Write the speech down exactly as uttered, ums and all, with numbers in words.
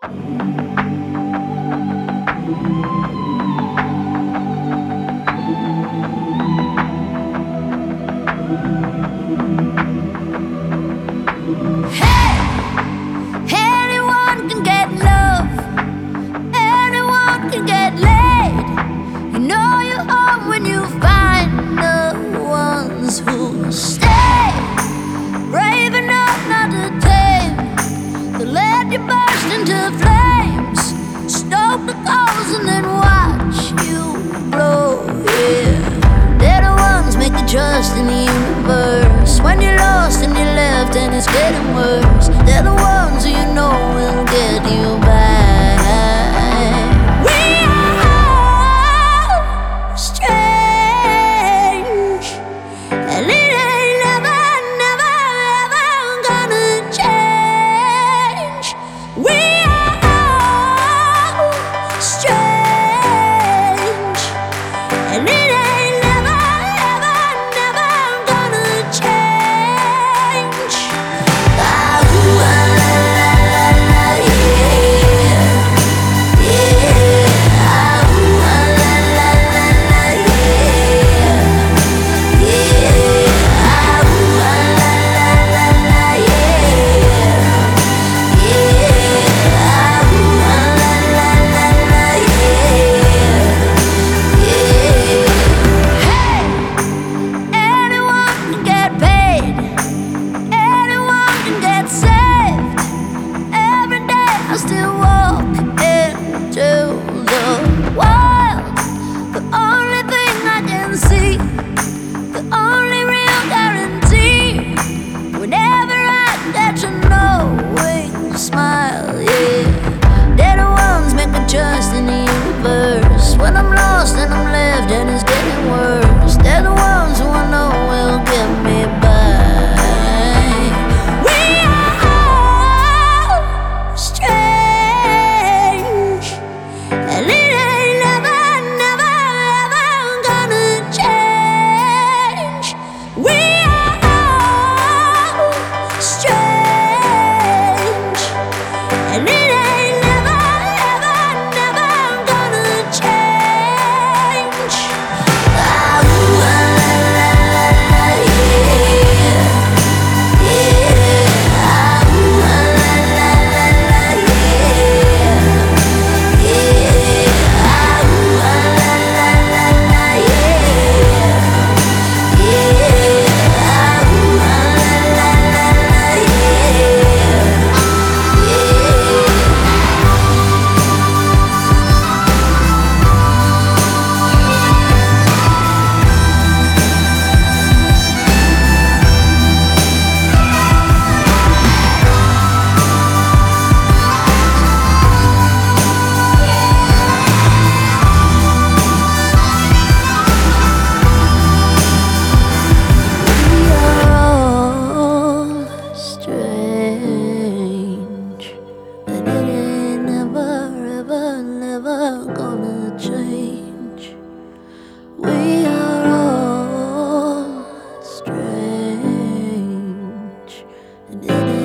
Trust in the universe. When you're lost and you're left and it's getting worse, they're the ones who you know will get you back. We are all strange, and it ain't never, never, ever gonna change. We are all strange, and it ain't still walk into the wild. The only thing I can see, the only real guarantee, whenever I get to know when you smile, yeah. They're the ones make me trust in the universe. When I'm lost and I'm left and it's getting worse, they're the ones who I know will get me back. We are all strange, and it